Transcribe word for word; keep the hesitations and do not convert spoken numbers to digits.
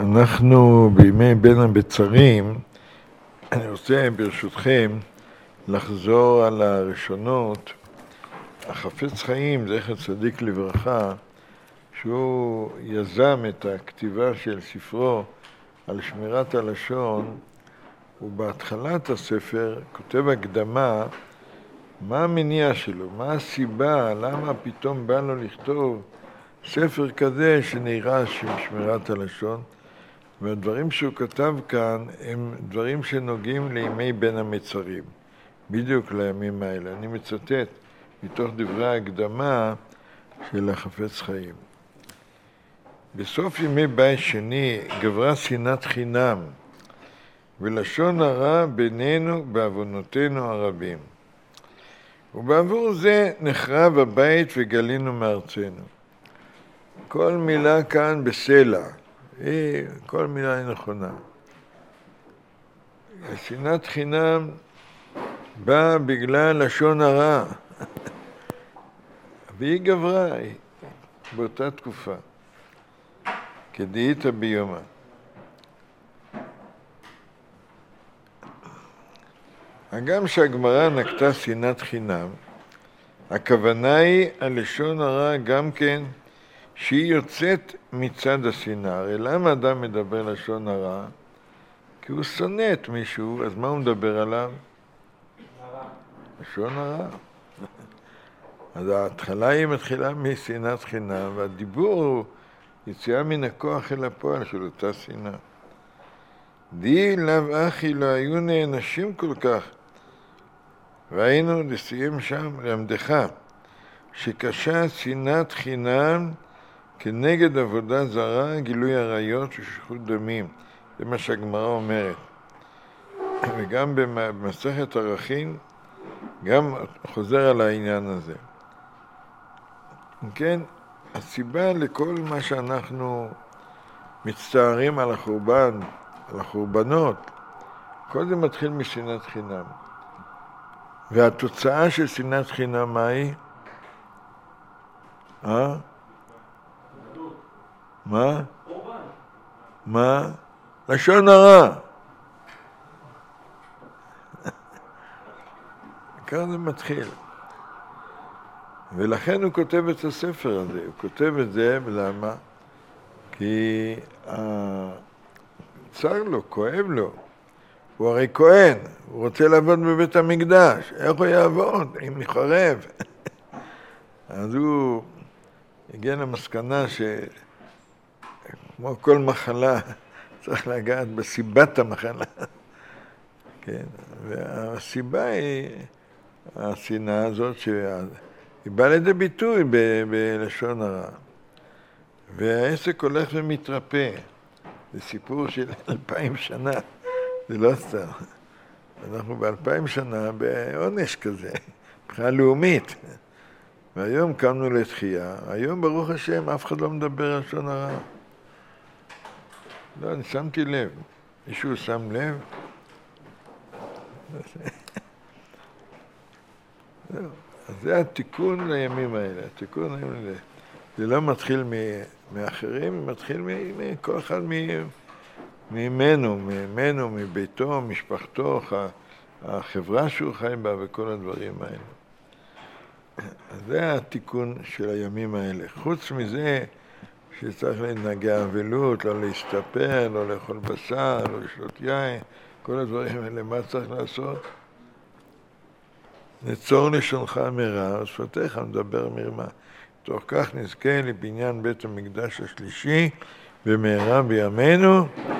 אנחנו בימי בין המצרים, אני רוצה ברשותכם לחזור על הראשונות. החפץ חיים, זכר צדיק לברכה, שהוא יזם את הכתיבה של ספרו על שמירת הלשון, ובהתחלת הספר כותב הקדמה מה המניע שלו, מה הסיבה, למה פתאום בא לו לכתוב ספר כזה שנראה של שמירת הלשון. והדברים שהוא כתב כאן הם דברים שנוגעים לימי בין המצרים, בדיוק לימים האלה. אני מצטט מתוך דברי ההקדמה של החפץ חיים. בסוף ימי בית שני גברה שנאת חינם ולשון הרע בינינו בעוונותינו הרבים, ובעבור זה נחרב הבית וגלינו מארצנו. כל מילה כאן בסלע, כל מילה היא נכונה. שנאת חינם באה בגלל לשון הרע, והיא גברה באותה תקופה, כדאית ביומה. הגם שהגמרא נקטה שנאת חינם, הכוונה היא על לשון הרע גם כן שהיא יוצאת מצד השנאה. הרי למה אדם מדבר לשון הרע? כי הוא שונא את מישהו, אז מה הוא מדבר עליו? הרע. לשון הרע. אז ההתחלה היא מתחילה משנאת חינם, והדיבור הוא יציאה מן הכוח אל הפועל של אותה שנאה. די לאו אחי לא היו נענשים כל כך, והיינו לסיים שם למדך, שקשה שנאת חינם כנגד עבודה זרה, גילוי עריות ושפיכות דמים. זה מה שהגמרא אומרת. וגם במסכת ערכין, גם חוזר על העניין הזה. כן, הסיבה לכל מה שאנחנו מצטערים על החורבן, על החורבנות, כל זה מתחיל משנאת חינם. והתוצאה של שנאת חינם מה היא? אה? מה? מה? לשון הרע. כאן זה מתחיל. ולכן הוא כותב את הספר הזה. הוא כותב את זה, למה? כי צר לו, כואב לו. הוא הרי כהן, הוא רוצה לעבוד בבית המקדש. איך הוא יעבוד? אם נחרב. אז הוא הגיע למסקנה ש... כמו כל מחלה, צריך לגעת בסיבת המחלה. כן, והסיבה היא השנאה הזאת שהיא באה לידי ביטוי ב- בלשון הרע. והעסק הולך ומתרפא. זה סיפור של אלפיים שנה, זה לא סתם. אנחנו באלפיים שנה בעונש כזה, מבחינה לאומית. והיום קמנו לתחייה, היום ברוך השם אף אחד לא מדבר על לשון הרע. לא, אני שמתי לב. מישהו שם לב? אז זה התיקון לימים האלה. התיקון לימים האלה. זה לא מתחיל מאחרים, זה מתחיל מכל אחד ממנו, ממנו, מביתו, משפחתו, החברה שהוא חי בה וכל הדברים האלה. אז זה התיקון של הימים האלה. חוץ מזה, שצריך לנהגי אבלות, לא להסתפר, לא לאכול בשר, לא לשתות יין, כל הדברים האלה, מה צריך לעשות? נצור לשונך מרע, ושפתיך מדבר מרמה. תוך כך נזכה לבניין בית המקדש השלישי, במהרה בימינו.